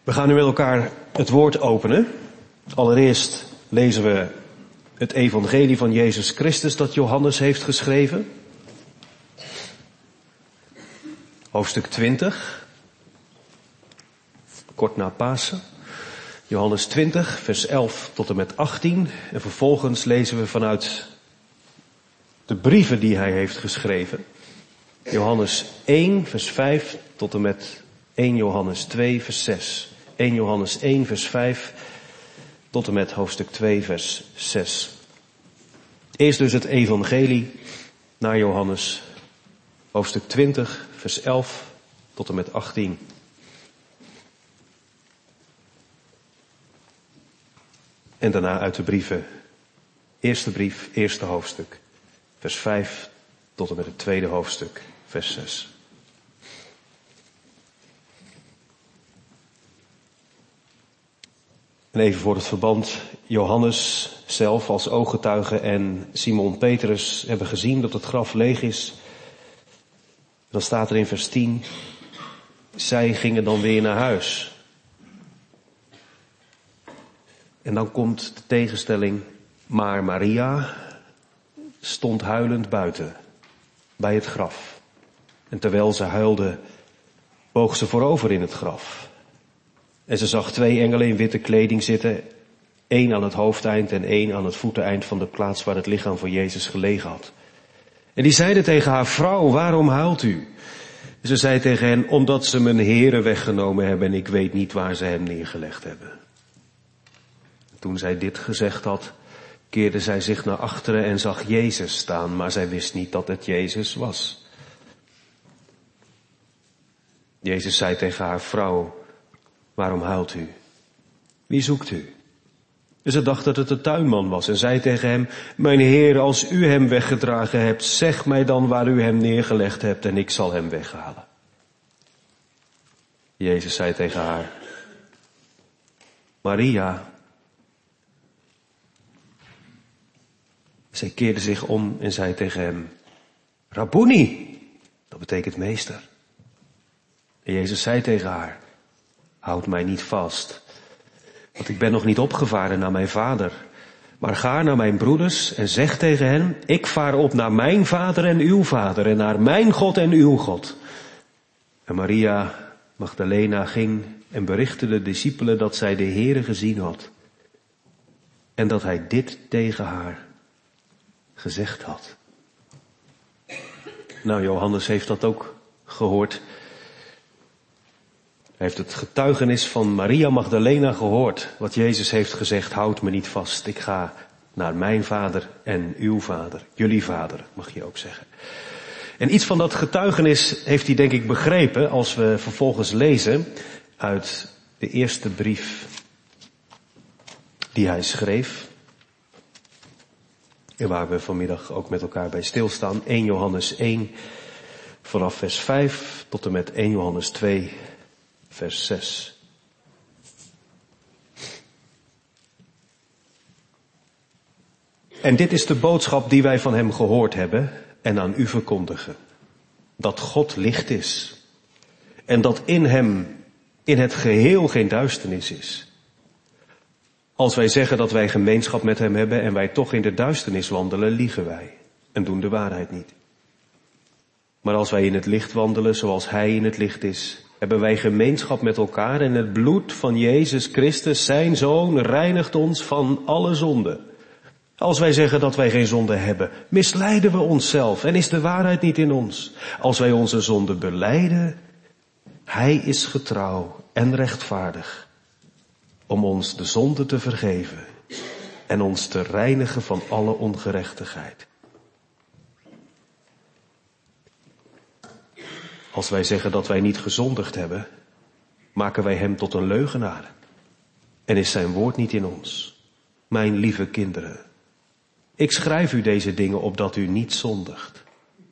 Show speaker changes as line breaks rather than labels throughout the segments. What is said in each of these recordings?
We gaan nu met elkaar het woord openen. Allereerst lezen we het evangelie van Jezus Christus dat Johannes heeft geschreven. Hoofdstuk 20, kort na Pasen. Johannes 20, vers 11 tot en met 18. En vervolgens lezen we vanuit de brieven die hij heeft geschreven. Johannes 1, vers 5 tot en met 1 Johannes 2, vers 6. 1 Johannes 1, vers 5 tot en met hoofdstuk 2, vers 6. Eerst dus het evangelie naar Johannes, hoofdstuk 20, vers 11 tot en met 18. En daarna uit de brieven, eerste brief, eerste hoofdstuk, vers 5 tot en met het tweede hoofdstuk, vers 6. En even voor het verband, Johannes zelf als ooggetuige en Simon Petrus hebben gezien dat het graf leeg is. Dan staat er in vers 10, zij gingen dan weer naar huis. En dan komt de tegenstelling, maar Maria stond huilend buiten, bij het graf. En terwijl ze huilde, boog ze voorover in het graf. En ze zag 2 engelen in witte kleding zitten, 1 aan het hoofdeind en 1 aan het voeteneind van de plaats waar het lichaam van Jezus gelegen had. En die zeiden tegen haar, vrouw, waarom huilt u? Ze zei tegen hen, omdat ze mijn Here weggenomen hebben en ik weet niet waar ze hem neergelegd hebben. Toen zij dit gezegd had, keerde zij zich naar achteren en zag Jezus staan, maar zij wist niet dat het Jezus was. Jezus zei tegen haar, vrouw, waarom huilt u? Wie zoekt u? En ze dacht dat het de tuinman was en zei tegen hem, mijn Heer, als u hem weggedragen hebt, zeg mij dan waar u hem neergelegd hebt en ik zal hem weghalen. Jezus zei tegen haar, Maria. Zij keerde zich om en zei tegen hem, Rabboni, dat betekent meester. En Jezus zei tegen haar, houd mij niet vast, want ik ben nog niet opgevaren naar mijn vader. Maar ga naar mijn broeders en zeg tegen hen, ik vaar op naar mijn vader en uw vader en naar mijn God en uw God. En Maria Magdalena ging en berichtte de discipelen dat zij de Heere gezien had. En dat hij dit tegen haar gezegd had. Nou, Johannes heeft dat ook gehoord. Hij heeft het getuigenis van Maria Magdalena gehoord. Wat Jezus heeft gezegd, houd me niet vast. Ik ga naar mijn vader en uw vader. Jullie vader, mag je ook zeggen. En iets van dat getuigenis heeft hij denk ik begrepen als we vervolgens lezen uit de eerste brief die hij schreef. En waar we vanmiddag ook met elkaar bij stilstaan. 1 Johannes 1 vanaf vers 5 tot en met 1 Johannes 2 vers 6. En dit is de boodschap die wij van hem gehoord hebben en aan u verkondigen. Dat God licht is. En dat in hem in het geheel geen duisternis is. Als wij zeggen dat wij gemeenschap met hem hebben en wij toch in de duisternis wandelen, liegen wij en doen de waarheid niet. Maar als wij in het licht wandelen zoals hij in het licht is, hebben wij gemeenschap met elkaar en het bloed van Jezus Christus, zijn Zoon, reinigt ons van alle zonde. Als wij zeggen dat wij geen zonde hebben, misleiden we onszelf en is de waarheid niet in ons. Als wij onze zonde belijden, hij is getrouw en rechtvaardig om ons de zonde te vergeven en ons te reinigen van alle ongerechtigheid. Als wij zeggen dat wij niet gezondigd hebben, maken wij hem tot een leugenaar en is zijn woord niet in ons. Mijn lieve kinderen, ik schrijf u deze dingen opdat u niet zondigt.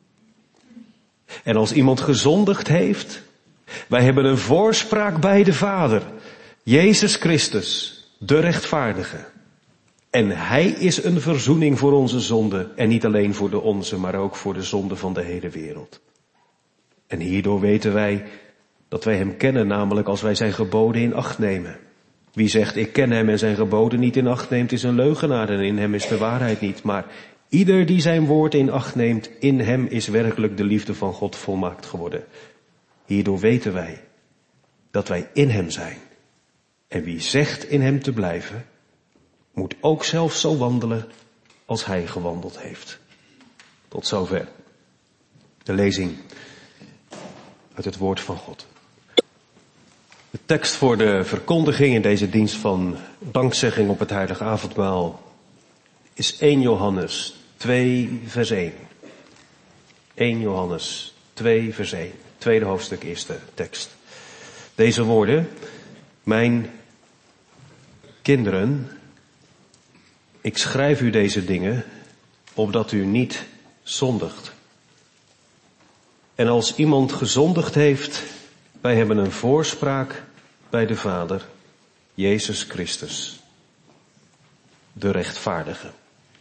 En als iemand gezondigd heeft, wij hebben een voorspraak bij de Vader, Jezus Christus, de rechtvaardige. En hij is een verzoening voor onze zonde en niet alleen voor de onze, maar ook voor de zonde van de hele wereld. En hierdoor weten wij Dat wij hem kennen, namelijk als wij zijn geboden in acht nemen. Wie zegt, ik ken hem en zijn geboden niet in acht neemt, is een leugenaar en in hem is de waarheid niet. Maar ieder die zijn woord in acht neemt, in hem is werkelijk de liefde van God volmaakt geworden. Hierdoor weten wij dat wij in hem zijn. En wie zegt in hem te blijven, moet ook zelf zo wandelen als hij gewandeld heeft. Tot zover de lezing uit het woord van God. De tekst voor de verkondiging in deze dienst van dankzegging op het heilige avondmaal is 1 Johannes 2 vers 1. 1 Johannes 2 vers 1. Tweede hoofdstuk, eerste tekst. Deze woorden: mijn kinderen, ik schrijf u deze dingen, opdat u niet zondigt. En als iemand gezondigd heeft, wij hebben een voorspraak bij de Vader, Jezus Christus, de rechtvaardige.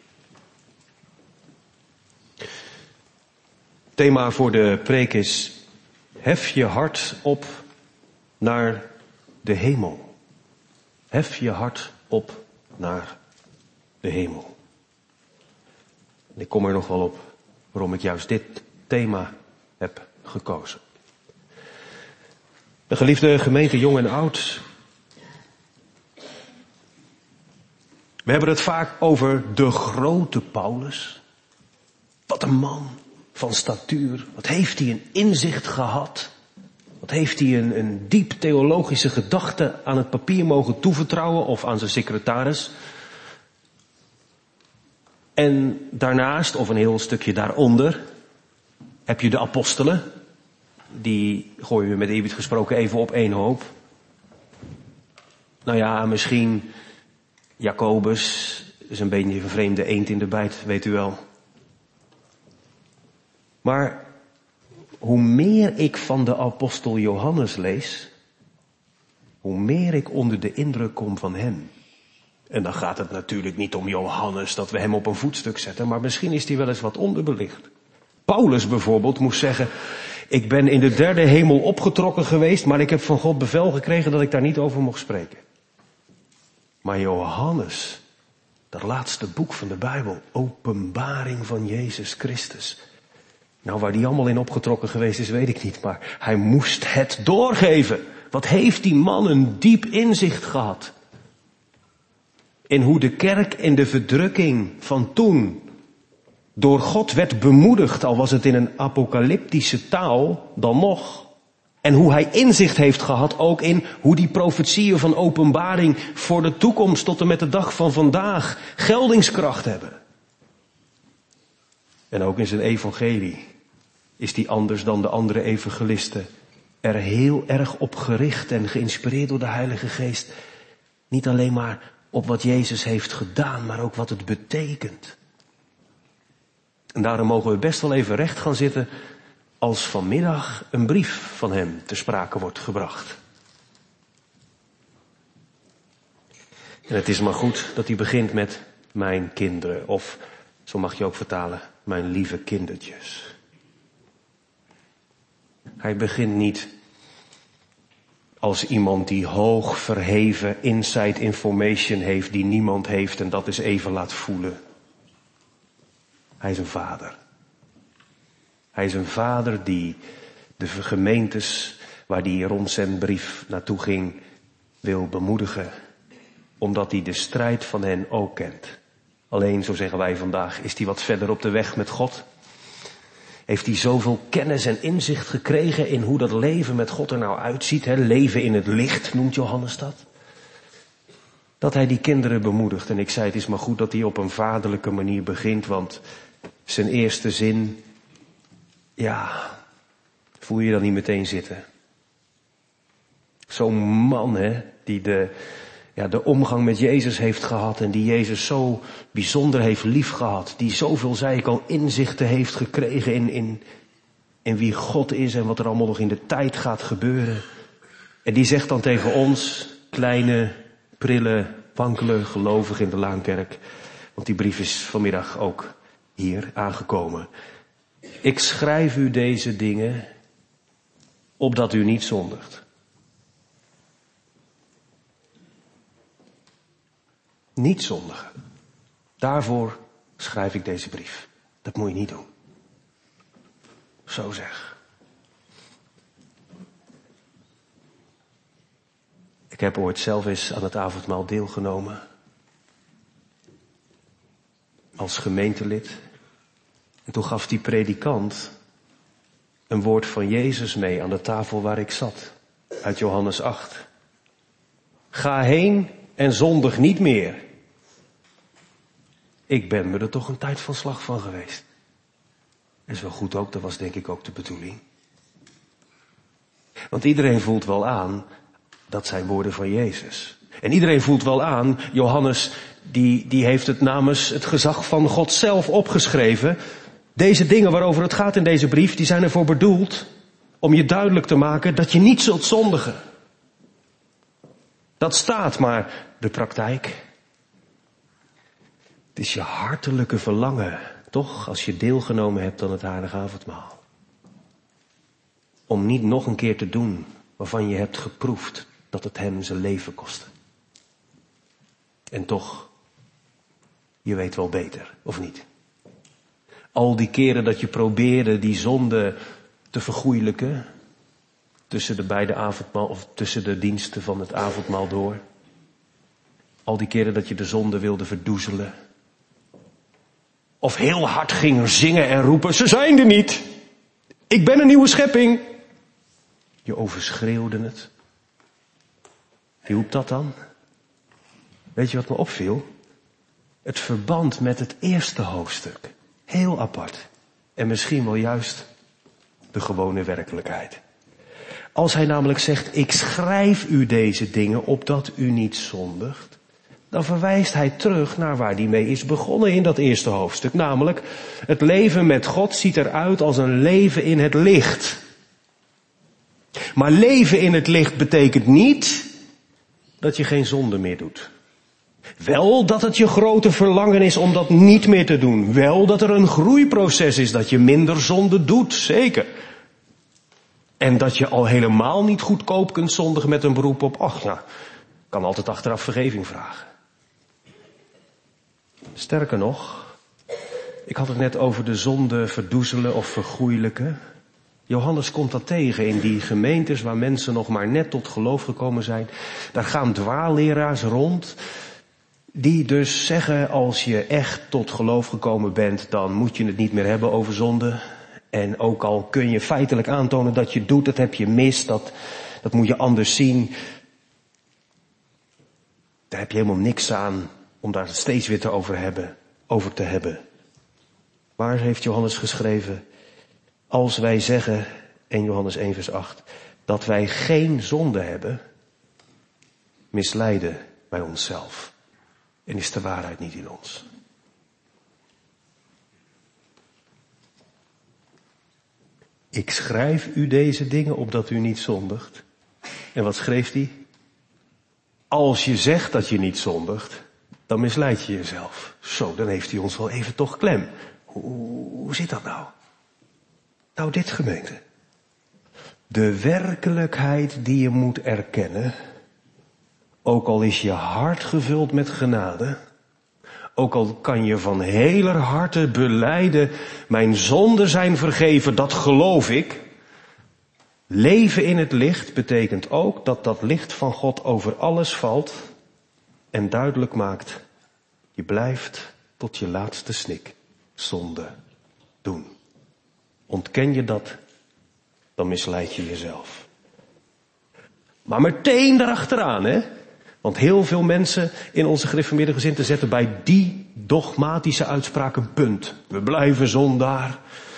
Thema voor de preek is: hef je hart op naar de hemel. Hef je hart op naar de hemel. En ik kom er nog wel op waarom ik juist dit thema heb gekozen. De geliefde gemeente, jong en oud. We hebben het vaak over de grote Paulus. Wat een man van statuur. Wat heeft hij een inzicht gehad. Wat heeft hij een diep theologische gedachte aan het papier mogen toevertrouwen of aan zijn secretaris. En daarnaast, of een heel stukje daaronder, heb je de apostelen. Die gooien we met eerbied gesproken even op één hoop. Nou ja, misschien Jacobus is een beetje een vreemde eend in de bijt, weet u wel. Maar hoe meer ik van de apostel Johannes lees, hoe meer ik onder de indruk kom van hem. En dan gaat het natuurlijk niet om Johannes, dat we hem op een voetstuk zetten, maar misschien is hij wel eens wat onderbelicht. Paulus bijvoorbeeld moest zeggen: ik ben in de derde hemel opgetrokken geweest, maar ik heb van God bevel gekregen dat ik daar niet over mocht spreken. Maar Johannes, dat laatste boek van de Bijbel, openbaring van Jezus Christus. Nou, waar die allemaal in opgetrokken geweest is, weet ik niet, maar hij moest het doorgeven. Wat heeft die man een diep inzicht gehad in hoe de kerk in de verdrukking van toen door God werd bemoedigd, al was het in een apocalyptische taal, dan nog. En hoe hij inzicht heeft gehad ook in hoe die profetieën van openbaring voor de toekomst tot en met de dag van vandaag geldingskracht hebben. En ook in zijn evangelie is die anders dan de andere evangelisten er heel erg op gericht en geïnspireerd door de Heilige Geest. Niet alleen maar op wat Jezus heeft gedaan, maar ook wat het betekent. En daarom mogen we best wel even recht gaan zitten als vanmiddag een brief van hem ter sprake wordt gebracht. En het is maar goed dat hij begint met mijn kinderen, of zo mag je ook vertalen, mijn lieve kindertjes. Hij begint niet als iemand die hoog verheven inside information heeft die niemand heeft en dat is even laat voelen. Hij is een vader. Hij is een vader die de gemeentes waar hij rond zijn brief naartoe ging wil bemoedigen. Omdat hij de strijd van hen ook kent. Alleen, zo zeggen wij vandaag, is hij wat verder op de weg met God. Heeft hij zoveel kennis en inzicht gekregen in hoe dat leven met God er nou uitziet. Hè? Leven in het licht noemt Johannes dat. Dat hij die kinderen bemoedigt. En ik zei, het is maar goed dat hij op een vaderlijke manier begint. Want zijn eerste zin, ja, voel je dan niet meteen zitten. Zo'n man, hè, die de omgang met Jezus heeft gehad en die Jezus zo bijzonder heeft liefgehad. Die zoveel, zei ik al, inzichten heeft gekregen in wie God is en wat er allemaal nog in de tijd gaat gebeuren. En die zegt dan tegen ons, kleine, prille, wankele gelovigen in de Laankerk, want die brief is vanmiddag ook hier aangekomen. Ik schrijf u deze dingen opdat u niet zondigt. Niet zondigen. Daarvoor schrijf ik deze brief. Dat moet je niet doen. Zo zeg. Ik heb ooit zelf eens aan het avondmaal deelgenomen. Als gemeentelid. En toen gaf die predikant een woord van Jezus mee aan de tafel waar ik zat. Uit Johannes 8. Ga heen en zondig niet meer. Ik ben me er toch een tijd van slag van geweest. Dat is wel goed ook, dat was denk ik ook de bedoeling. Want iedereen voelt wel aan, dat zijn woorden van Jezus. En iedereen voelt wel aan, Johannes, die heeft het namens het gezag van God zelf opgeschreven. Deze dingen waarover het gaat in deze brief, die zijn ervoor bedoeld om je duidelijk te maken dat je niet zult zondigen. Dat staat, maar de praktijk. Het is je hartelijke verlangen, toch, als je deelgenomen hebt aan het heilige avondmaal. Om niet nog een keer te doen waarvan je hebt geproefd dat het hem zijn leven kostte. En toch, je weet wel beter, of niet? Al die keren dat je probeerde die zonde te vergoeilijken, tussen de beide avondmaal, of tussen de diensten van het avondmaal door. Al die keren dat je de zonde wilde verdoezelen. Of heel hard ging zingen en roepen, ze zijn er niet. Ik ben een nieuwe schepping. Je overschreeuwde het. Hielp dat dan? Weet je wat me opviel? Het verband met het eerste hoofdstuk. Heel apart. En misschien wel juist de gewone werkelijkheid. Als hij namelijk zegt, ik schrijf u deze dingen opdat u niet zondigt. Dan verwijst hij terug naar waar hij mee is begonnen in dat eerste hoofdstuk. Namelijk, het leven met God ziet eruit als een leven in het licht. Maar leven in het licht betekent niet dat je geen zonde meer doet. Wel dat het je grote verlangen is om dat niet meer te doen. Wel dat er een groeiproces is, dat je minder zonde doet, zeker. En dat je al helemaal niet goedkoop kunt zondigen met een beroep op, ach nou, kan altijd achteraf vergeving vragen. Sterker nog, ik had het net over de zonde verdoezelen of vergoeilijken. Johannes komt dat tegen in die gemeentes waar mensen nog maar net tot geloof gekomen zijn. Daar gaan dwaalleraars rond, die dus zeggen, als je echt tot geloof gekomen bent, dan moet je het niet meer hebben over zonde. En ook al kun je feitelijk aantonen dat je doet, dat heb je mis, dat moet je anders zien. Daar heb je helemaal niks aan om daar steeds weer over te hebben. Waar heeft Johannes geschreven? Als wij zeggen, 1 Johannes 1 vers 8, dat wij geen zonde hebben, misleiden wij onszelf. En is de waarheid niet in ons. Ik schrijf u deze dingen opdat u niet zondigt. En wat schreef hij? Als je zegt dat je niet zondigt, dan misleid je jezelf. Zo, dan heeft hij ons wel even toch klem. Hoe zit dat nou? Nou, dit gemeente. De werkelijkheid die je moet erkennen, ook al is je hart gevuld met genade, ook al kan je van heler harte belijden, mijn zonden zijn vergeven, dat geloof ik. Leven in het licht betekent ook dat dat licht van God over alles valt en duidelijk maakt, je blijft tot je laatste snik zonde doen. Ontken je dat, dan misleid je jezelf. Maar meteen daarachteraan, hè? Want heel veel mensen in onze gereformeerde gezinten zetten bij die dogmatische uitspraak een punt. We blijven zondaar.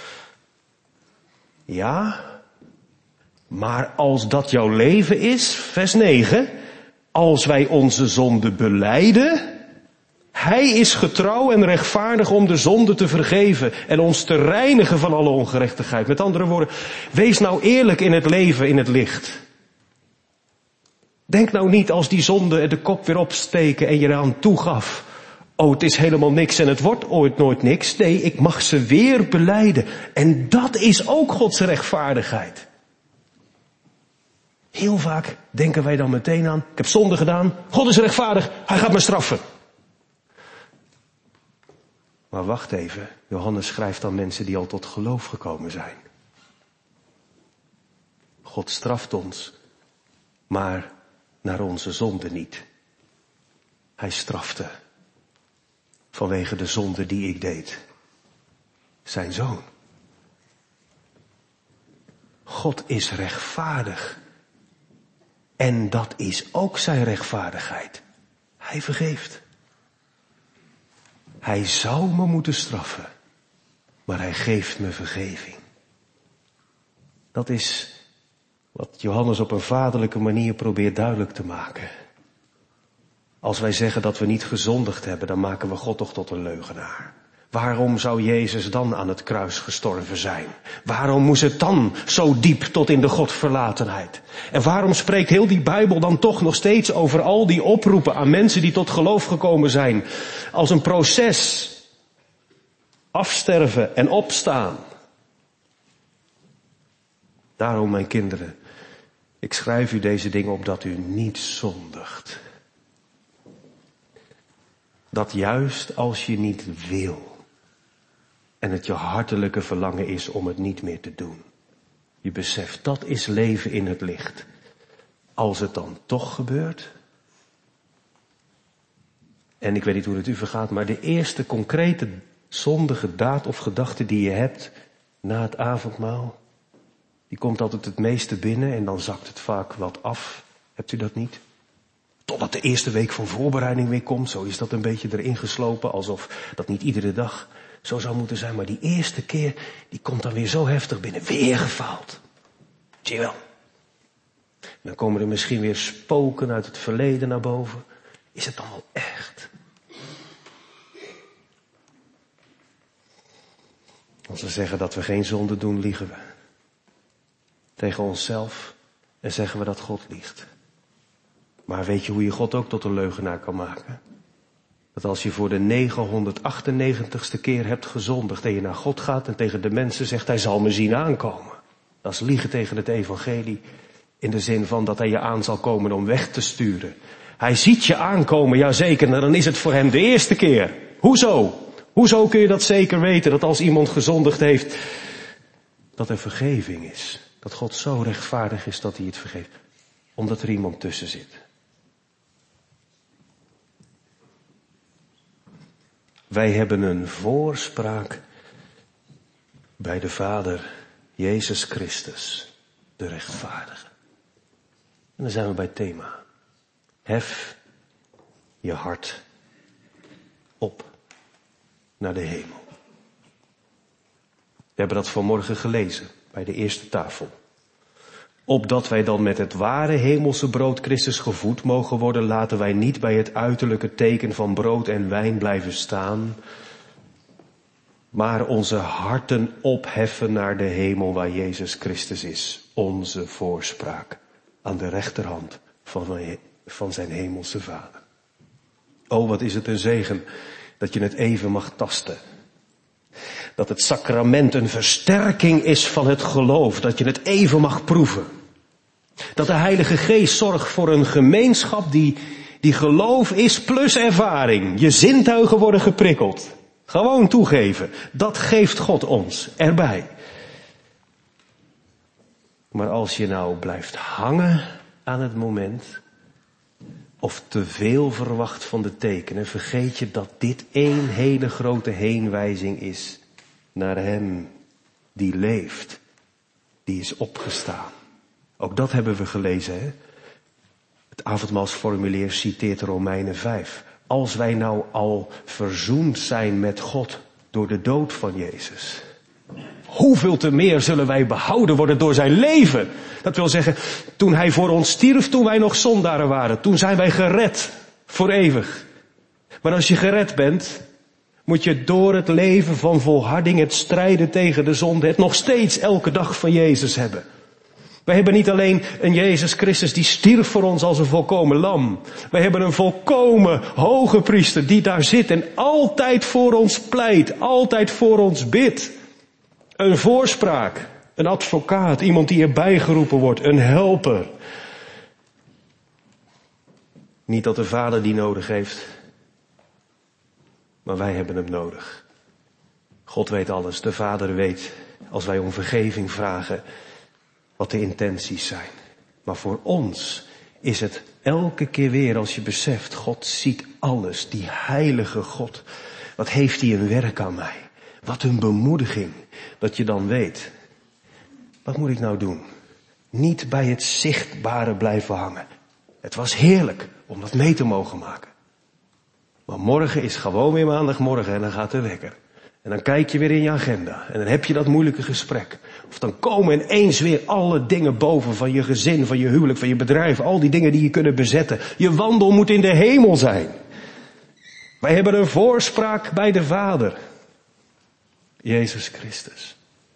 Ja, maar als dat jouw leven is, vers 9, als wij onze zonde belijden, hij is getrouw en rechtvaardig om de zonde te vergeven en ons te reinigen van alle ongerechtigheid. Met andere woorden, wees nou eerlijk in het leven, in het licht. Denk nou niet als die zonde de kop weer opsteken en je eraan toegaf. Oh, het is helemaal niks en het wordt ooit nooit niks. Nee, ik mag ze weer belijden. En dat is ook Gods rechtvaardigheid. Heel vaak denken wij dan meteen aan, ik heb zonde gedaan, God is rechtvaardig, hij gaat me straffen. Maar wacht even, Johannes schrijft aan mensen die al tot geloof gekomen zijn. God straft ons, maar naar onze zonde niet. Hij strafte vanwege de zonde die ik deed. Zijn zoon. God is rechtvaardig. En dat is ook zijn rechtvaardigheid. Hij vergeeft. Hij zou me moeten straffen, maar hij geeft me vergeving. Dat is wat Johannes op een vaderlijke manier probeert duidelijk te maken. Als wij zeggen dat we niet gezondigd hebben, dan maken we God toch tot een leugenaar. Waarom zou Jezus dan aan het kruis gestorven zijn? Waarom moest het dan zo diep tot in de Godverlatenheid? En waarom spreekt heel die Bijbel dan toch nog steeds over al die oproepen aan mensen die tot geloof gekomen zijn? Als een proces. Afsterven en opstaan. Daarom, mijn kinderen, ik schrijf u deze dingen opdat u niet zondigt. Dat juist als je niet wil en het je hartelijke verlangen is om het niet meer te doen. Je beseft, dat is leven in het licht. Als het dan toch gebeurt. En ik weet niet hoe het u vergaat, maar de eerste concrete zondige daad of gedachte die je hebt na het avondmaal, die komt altijd het meeste binnen en dan zakt het vaak wat af. Hebt u dat niet? Totdat de eerste week van voorbereiding weer komt. Zo is dat een beetje erin geslopen. Alsof dat niet iedere dag zo zou moeten zijn. Maar die eerste keer, die komt dan weer zo heftig binnen. Weer gefaald. Zie je wel. Dan komen er misschien weer spoken uit het verleden naar boven. Is het dan wel echt? Als we zeggen dat we geen zonde doen, liegen we. Tegen onszelf. En zeggen we dat God liegt. Maar weet je hoe je God ook tot een leugenaar kan maken? Dat als je voor de 998ste keer hebt gezondigd en je naar God gaat en tegen de mensen zegt, hij zal me zien aankomen. Dat is liegen tegen het evangelie. In de zin van dat hij je aan zal komen om weg te sturen. Hij ziet je aankomen, jazeker, en dan is het voor hem de eerste keer. Hoezo? Hoezo kun je dat zeker weten, dat als iemand gezondigd heeft, dat er vergeving is? Dat God zo rechtvaardig is dat hij het vergeeft. Omdat er iemand tussen zit. Wij hebben een voorspraak bij de Vader, Jezus Christus, de rechtvaardige. En dan zijn we bij het thema. Hef je hart op naar de hemel. We hebben dat vanmorgen gelezen bij de eerste tafel. Opdat wij dan met het ware hemelse brood Christus gevoed mogen worden, laten wij niet bij het uiterlijke teken van brood en wijn blijven staan, maar onze harten opheffen naar de hemel waar Jezus Christus is, onze voorspraak, aan de rechterhand van zijn hemelse Vader. Oh, wat is het een zegen dat je het even mag tasten. Dat het sacrament een versterking is van het geloof. Dat je het even mag proeven. Dat de Heilige Geest zorgt voor een gemeenschap die geloof is plus ervaring. Je zintuigen worden geprikkeld. Gewoon toegeven. Dat geeft God ons erbij. Maar als je nou blijft hangen aan het moment, of te veel verwacht van de tekenen, vergeet je dat dit één hele grote heenwijzing is naar hem die leeft, die is opgestaan. Ook dat hebben we gelezen, hè? Het avondmaalsformulier citeert Romeinen 5. Als wij nou al verzoend zijn met God door de dood van Jezus, hoeveel te meer zullen wij behouden worden door zijn leven? Dat wil zeggen, toen hij voor ons stierf, toen wij nog zondaren waren, toen zijn wij gered voor eeuwig. Maar als je gered bent, moet je door het leven van volharding, het strijden tegen de zonde, het nog steeds elke dag van Jezus hebben. Wij hebben niet alleen een Jezus Christus die stierf voor ons als een volkomen lam. Wij hebben een volkomen hoge priester die daar zit en altijd voor ons pleit, altijd voor ons bidt. Een voorspraak Een advocaat, iemand die erbij geroepen wordt, een helper. Niet dat de Vader die nodig heeft, maar wij hebben hem nodig. God weet alles, de Vader weet, als wij om vergeving vragen, wat de intenties zijn. Maar voor ons is het elke keer weer als je beseft, God ziet alles, die heilige God. Wat heeft hij een werk aan mij? Wat een bemoediging, dat je dan weet, wat moet ik nou doen? Niet bij het zichtbare blijven hangen. Het was heerlijk om dat mee te mogen maken. Maar morgen is gewoon weer maandagmorgen en dan gaat de wekker. En dan kijk je weer in je agenda. En dan heb je dat moeilijke gesprek. Of dan komen ineens weer alle dingen boven van je gezin, van je huwelijk, van je bedrijf. Al die dingen die je kunnen bezetten. Je wandel moet in de hemel zijn. Wij hebben een voorspraak bij de Vader. Jezus Christus.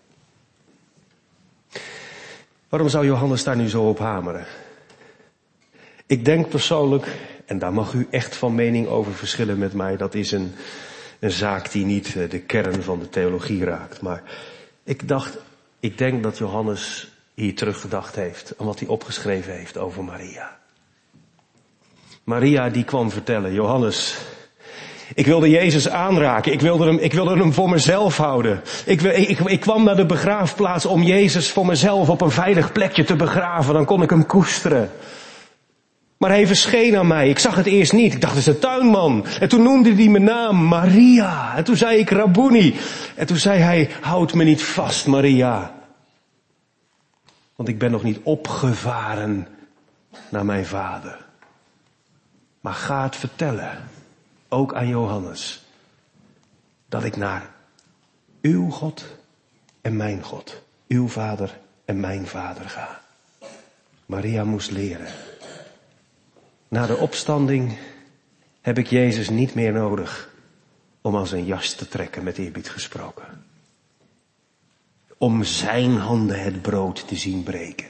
Waarom zou Johannes daar nu zo op hameren? Ik denk persoonlijk, en daar mag u echt van mening over verschillen met mij, dat is een zaak die niet de kern van de theologie raakt. Maar ik denk dat Johannes hier teruggedacht heeft aan wat hij opgeschreven heeft over Maria. Maria die kwam vertellen, Johannes, ik wilde Jezus aanraken, ik wilde hem voor mezelf houden. Ik kwam naar de begraafplaats om Jezus voor mezelf op een veilig plekje te begraven, dan kon ik hem koesteren. Maar hij verscheen aan mij. Ik zag het eerst niet. Ik dacht, het is een tuinman. En toen noemde hij mijn naam, Maria. En toen zei ik, Rabboni. En toen zei hij, houd me niet vast, Maria. Want ik ben nog niet opgevaren naar mijn vader. Maar ga het vertellen, ook aan Johannes, dat ik naar uw God en mijn God, uw vader en mijn vader ga. Maria moest leren. Na de opstanding heb ik Jezus niet meer nodig om aan zijn jas te trekken, met eerbied gesproken. Om zijn handen het brood te zien breken.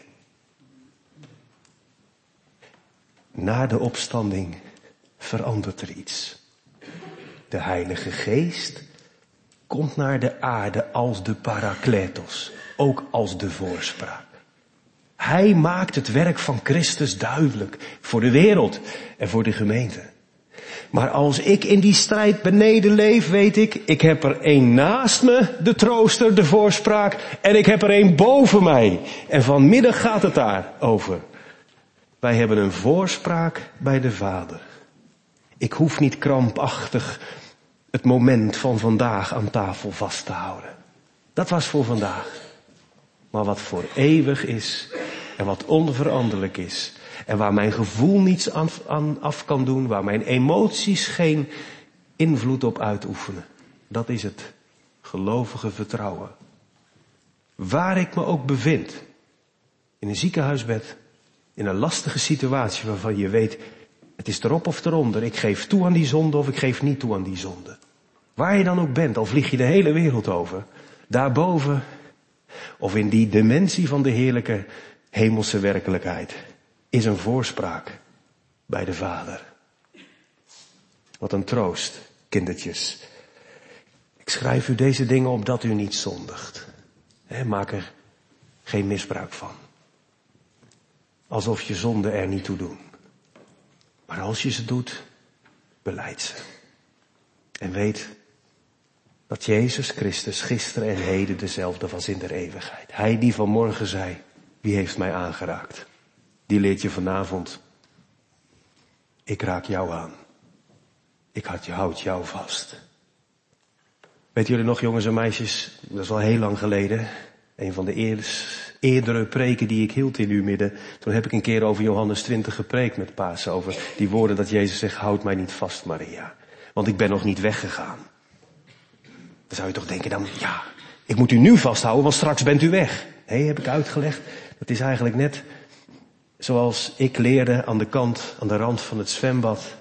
Na de opstanding verandert er iets. De Heilige Geest komt naar de aarde als de Parakletos, ook als de voorspraak. Hij maakt het werk van Christus duidelijk voor de wereld en voor de gemeente. Maar als ik in die strijd beneden leef, weet ik heb er één naast me, de trooster, de voorspraak, en ik heb er één boven mij. En vanmiddag gaat het daar over. Wij hebben een voorspraak bij de Vader. Ik hoef niet krampachtig het moment van vandaag aan tafel vast te houden. Dat was voor vandaag. Maar wat voor eeuwig is en wat onveranderlijk is en waar mijn gevoel niets aan af kan doen, waar mijn emoties geen invloed op uitoefenen. Dat is het gelovige vertrouwen. Waar ik me ook bevind, in een ziekenhuisbed, in een lastige situatie waarvan je weet, het is erop of eronder, ik geef toe aan die zonde of ik geef niet toe aan die zonde. Waar je dan ook bent, al vlieg je de hele wereld over, daarboven of in die dimensie van de heerlijke hemelse werkelijkheid is een voorspraak bij de Vader. Wat een troost, kindertjes. Ik schrijf u deze dingen opdat u niet zondigt. Maak er geen misbruik van. Alsof je zonden er niet toe doen. Maar als je ze doet, belijd ze. En weet dat Jezus Christus gisteren en heden dezelfde was in der eeuwigheid. Hij die vanmorgen zei, wie heeft mij aangeraakt? Die leert je vanavond, ik raak jou aan. Ik houd jou vast. Weet jullie nog, jongens en meisjes, dat is al heel lang geleden. Een van de eerdere preken die ik hield in uw midden. Toen heb ik een keer over Johannes 20 gepreekt met Pasen. Over die woorden dat Jezus zegt, houd mij niet vast, Maria. Want ik ben nog niet weggegaan. Dan zou je toch denken dan, ja, ik moet u nu vasthouden, want straks bent u weg. Nee, heb ik uitgelegd. Dat is eigenlijk net zoals ik leerde aan de rand van het zwembad.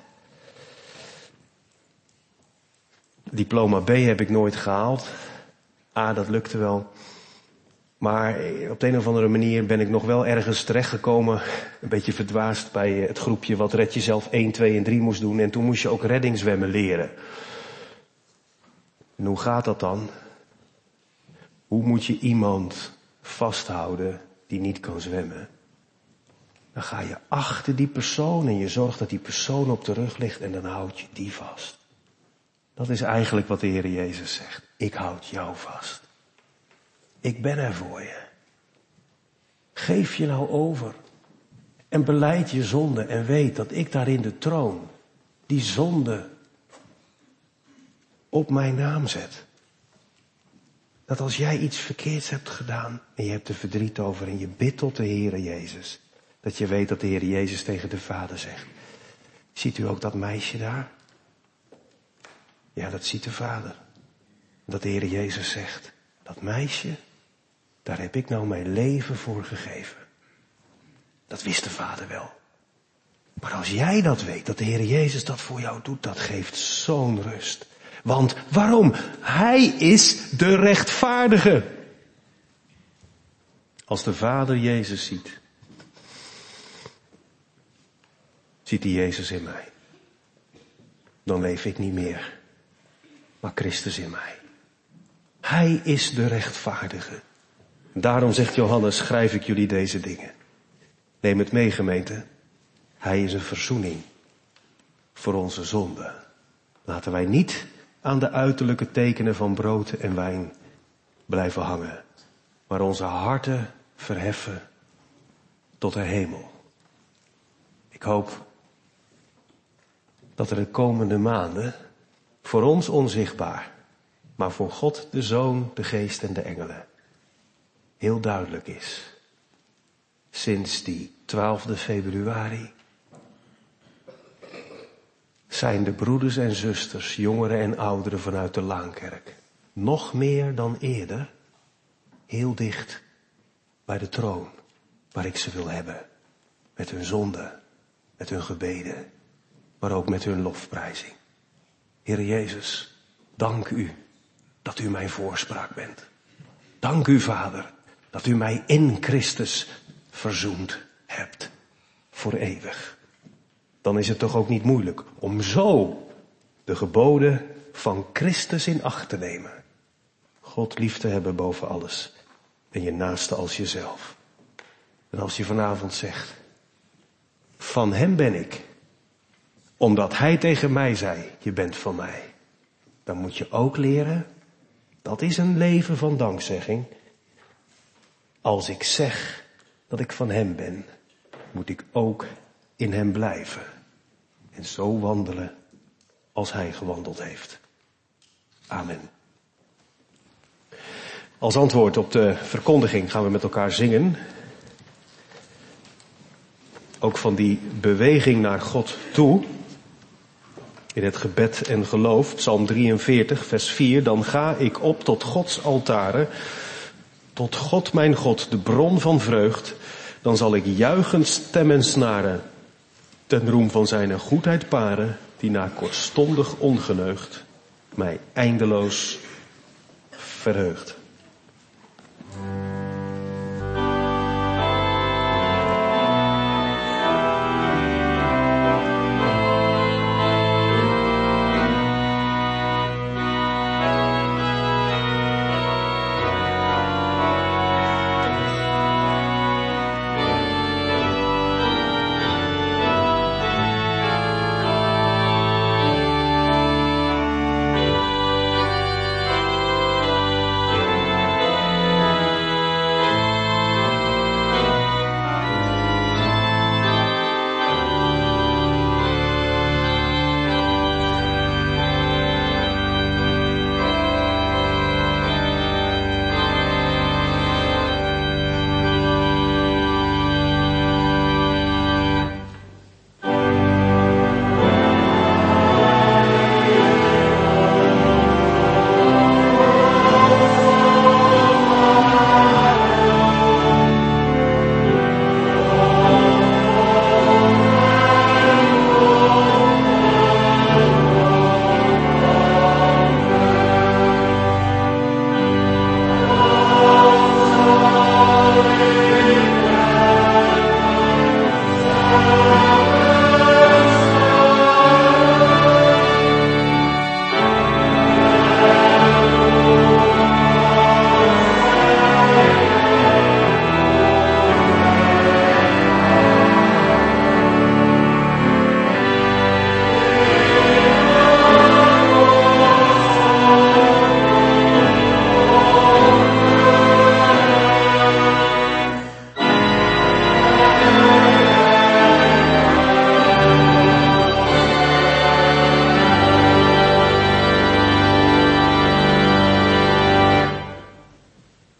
Diploma B heb ik nooit gehaald. A, dat lukte wel. Maar op de een of andere manier ben ik nog wel ergens terechtgekomen. Een beetje verdwaasd bij het groepje wat red jezelf 1, 2 en 3 moest doen. En toen moest je ook reddingszwemmen leren. En hoe gaat dat dan? Hoe moet je iemand vasthouden die niet kan zwemmen. Dan ga je achter die persoon en je zorgt dat die persoon op de rug ligt en dan houd je die vast. Dat is eigenlijk wat de Heer Jezus zegt. Ik houd jou vast. Ik ben er voor je. Geef je nou over. En belijd je zonde en weet dat ik daar in de troon die zonde op mijn naam zet. Dat als jij iets verkeerds hebt gedaan en je hebt er verdriet over en je bidt tot de Heer Jezus. Dat je weet dat de Heer Jezus tegen de Vader zegt. Ziet u ook dat meisje daar? Ja, dat ziet de Vader. Dat de Heer Jezus zegt. Dat meisje, daar heb ik nou mijn leven voor gegeven. Dat wist de Vader wel. Maar als jij dat weet, dat de Heer Jezus dat voor jou doet, dat geeft zo'n rust. Want waarom? Hij is de rechtvaardige. Als de Vader Jezus ziet, ziet hij Jezus in mij. Dan leef ik niet meer, maar Christus in mij. Hij is de rechtvaardige. Daarom zegt Johannes, schrijf ik jullie deze dingen. Neem het mee, gemeente. Hij is een verzoening voor onze zonde. Laten wij niet aan de uiterlijke tekenen van brood en wijn blijven hangen, maar onze harten verheffen tot de hemel. Ik hoop dat er de komende maanden voor ons onzichtbaar, maar voor God, de Zoon, de Geest en de engelen heel duidelijk is. Sinds die 12 februari zijn de broeders en zusters, jongeren en ouderen vanuit de Laankerk nog meer dan eerder heel dicht bij de troon waar ik ze wil hebben. Met hun zonde, met hun gebeden, maar ook met hun lofprijzing. Heer Jezus, dank u dat u mijn voorspraak bent. Dank u, Vader, dat u mij in Christus verzoend hebt voor eeuwig. Dan is het toch ook niet moeilijk om zo de geboden van Christus in acht te nemen. God lief te hebben boven alles en je naaste als jezelf. En als je vanavond zegt, van hem ben ik, omdat hij tegen mij zei, je bent van mij. Dan moet je ook leren, dat is een leven van dankzegging. Als ik zeg dat ik van hem ben, moet ik ook in hem blijven. En zo wandelen als hij gewandeld heeft. Amen. Als antwoord op de verkondiging gaan we met elkaar zingen. Ook van die beweging naar God toe. In het gebed en geloof, Psalm 43, vers 4. Dan ga ik op tot Gods altaren. Tot God mijn God, de bron van vreugd. Dan zal ik juichend stemmen snaren. Ten roem van zijn goedheid paren. Die na kortstondig ongeneugd mij eindeloos verheugt.